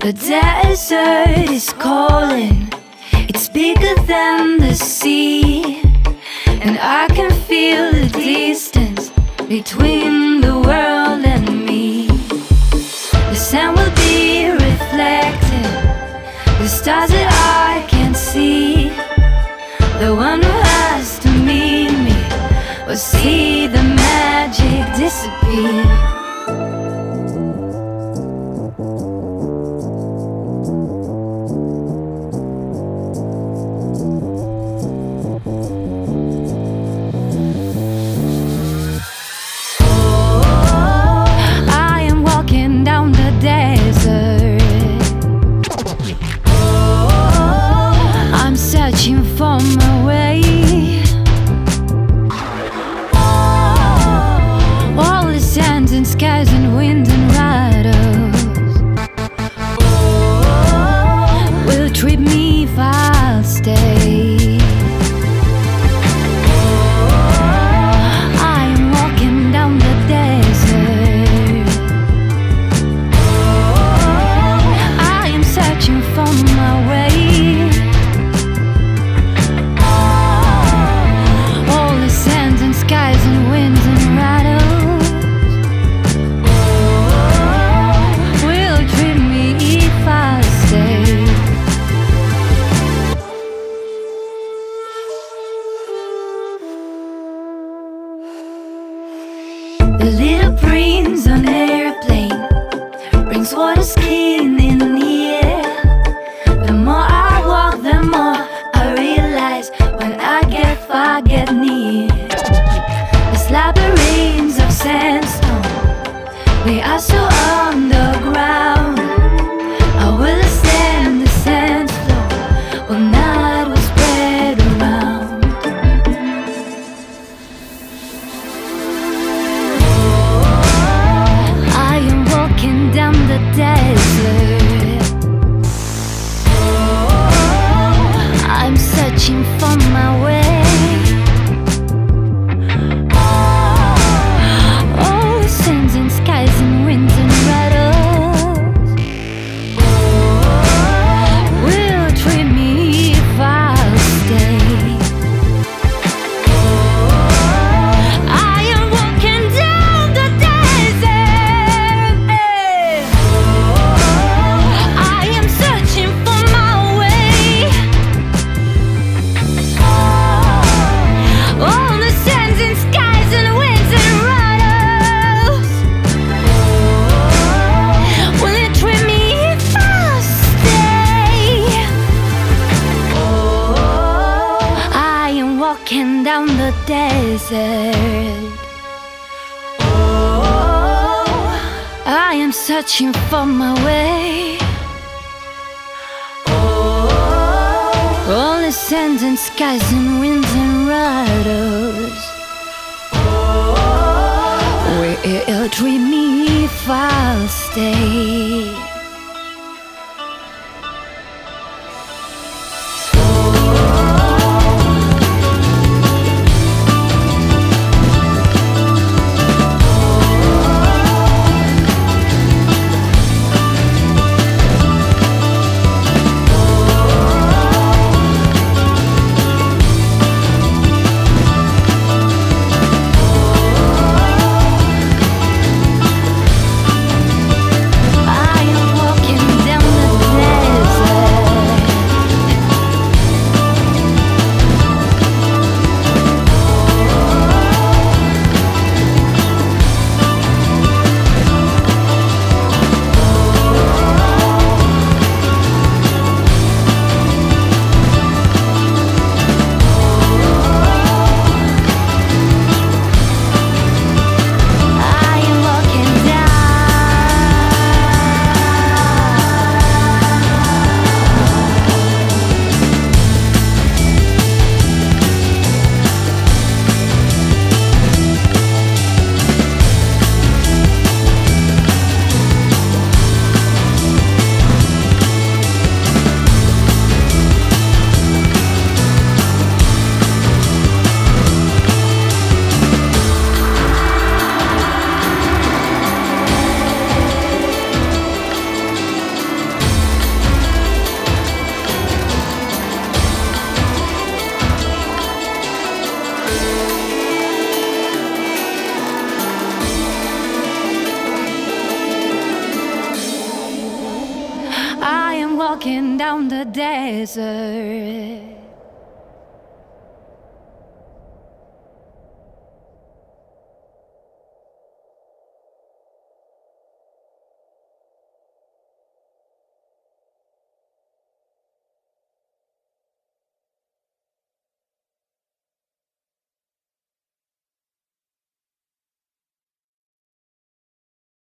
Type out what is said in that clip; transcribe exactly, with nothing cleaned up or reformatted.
The desert is calling, it's bigger than the sea, and I can feel the distance between the world and me. The sun will be reflected, the stars that I can't see. The one who has to meet me will see the magic disappear. Searching for my way. All the sands and skies and wind and rattles will trip me if I'll stay. I am walking down the desert. I am searching for my way. Skies and winds and rattles will trip me if I stay. The little prince on airplane brings water skin in the air. The more I walk, the more I realize when I get far, get near. Labyrinths of sandstone, they are so underground. I will ascend the sand floor while night will spread around. I am walking down the desert. I'm searching for my way. Walking down the desert. Oh, I am searching for my way. Oh, all the sands and skies and winds and rattles oh, will treat me if I'll stay. I am walking down the desert.